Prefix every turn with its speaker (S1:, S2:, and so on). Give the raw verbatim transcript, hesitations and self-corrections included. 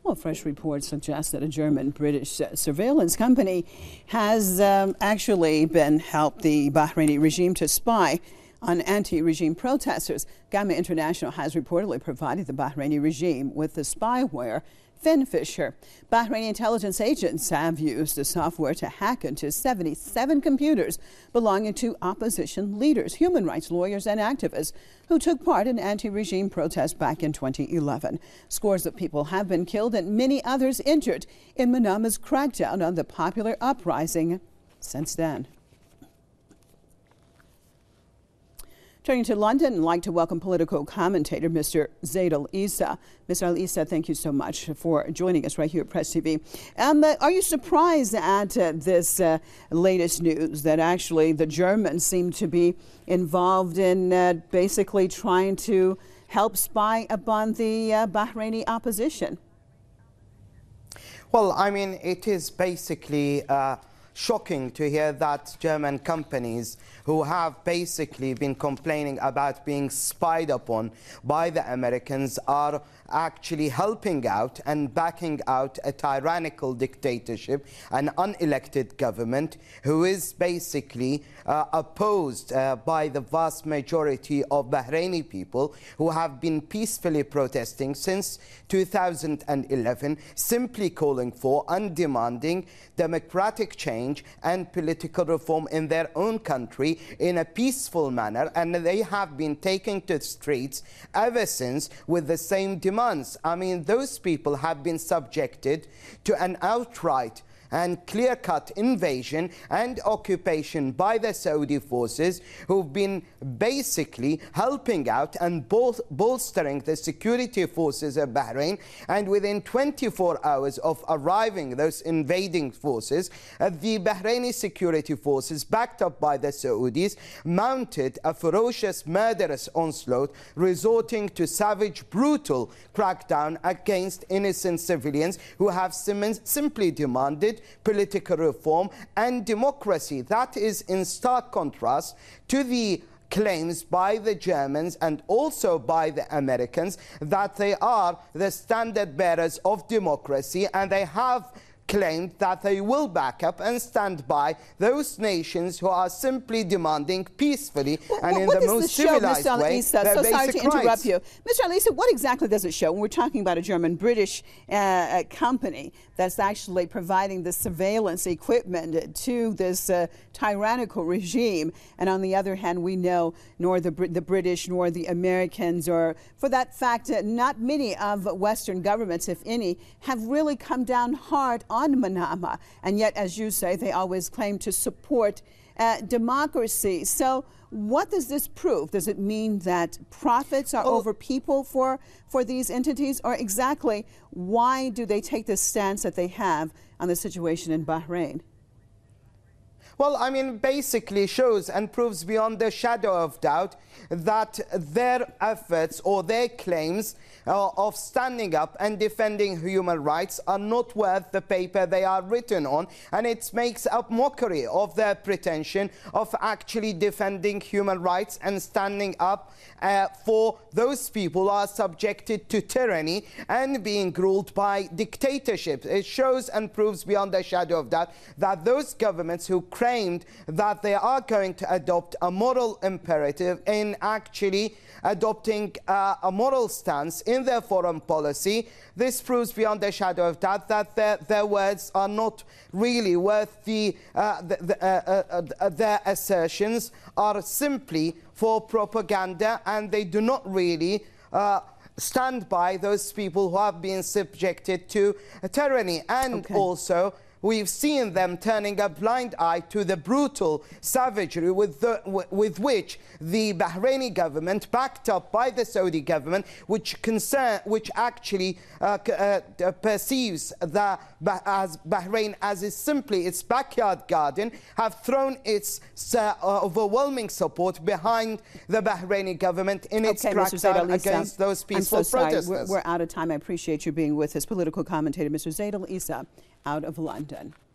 S1: Well, fresh reports suggest that a German-British uh, surveillance company has um, actually been helped the Bahraini regime to spy on anti-regime protesters. Gamma International has reportedly provided the Bahraini regime with the spyware Finfisher. Bahraini intelligence agents have used the software to hack into seventy-seven computers belonging to opposition leaders, human rights lawyers and activists who took part in anti-regime protests back in twenty eleven. Scores of people have been killed and many others injured in Manama's crackdown on the popular uprising since then. Turning to London, I'd like to welcome political commentator Mister Zaid Al-Issa. Mister Al-Issa, thank you so much for joining us right here at Press T V. Um, uh, are you surprised at uh, this uh, latest news that actually the Germans seem to be involved in uh, basically trying to help spy upon the uh, Bahraini opposition?
S2: Well, I mean, it is basically Uh shocking to hear that German companies who have basically been complaining about being spied upon by the Americans are actually helping out and backing out a tyrannical dictatorship, an unelected government who is basically uh, opposed uh, by the vast majority of Bahraini people who have been peacefully protesting since two thousand eleven, simply calling for and demanding democratic change and political reform in their own country in a peaceful manner, and they have been taking to the streets ever since with the same demands. I mean, those people have been subjected to an outright and clear-cut invasion and occupation by the Saudi forces, who've been basically helping out and bol bolstering the security forces of Bahrain. And within twenty-four hours of arriving those invading forces, uh, the Bahraini security forces, backed up by the Saudis, mounted a ferocious, murderous onslaught, resorting to savage, brutal crackdown against innocent civilians who have sim simply demanded political reform and democracy. That is in stark contrast to the claims by the Germans and also by the Americans that they are the standard bearers of democracy, and they have claimed that they will back up and stand by those nations who are simply demanding peacefully well, and in the most civilized
S1: show,
S2: way
S1: Issa,
S2: their
S1: so
S2: basic
S1: sorry to interrupt
S2: rights.
S1: you. Mister Al-Issa, what exactly does it show when we're talking about a German-British uh, company that's actually providing the surveillance equipment to this uh, tyrannical regime, and on the other hand, we know nor the, the British nor the Americans, or for that fact, uh, not many of Western governments, if any, have really come down hard on on Manama, and yet, as you say, they always claim to support uh, democracy. So what does this prove? Does it mean that profits are oh. over people for, for these entities, or exactly why do they take the stance that they have on the situation in Bahrain?
S2: Well, I mean, basically shows and proves beyond a shadow of doubt that their efforts or their claims uh, of standing up and defending human rights are not worth the paper they are written on, and it makes a mockery of their pretension of actually defending human rights and standing up uh, for those people who are subjected to tyranny and being ruled by dictatorships. It shows and proves beyond a shadow of doubt that those governments who claimed that they are going to adopt a moral imperative in actually adopting uh, a moral stance in their foreign policy, this proves beyond a shadow of doubt that their, their words are not really worth the, uh, the, the, uh, uh, uh, their assertions are simply for propaganda, and they do not really uh, stand by those people who have been subjected to tyranny. And
S1: okay.
S2: also, we've seen them turning a blind eye to the brutal savagery with, the, with which the Bahraini government, backed up by the Saudi government, which concern, which actually uh, uh, perceives the, as Bahrain as is simply its backyard garden, have thrown its uh, overwhelming support behind the Bahraini government in its
S1: okay,
S2: crackdown against those peaceful
S1: I'm so
S2: protesters.
S1: Sorry. We're, we're out of time. I appreciate you being with us. Political commentator Mister Zaid Al-Issa out of London.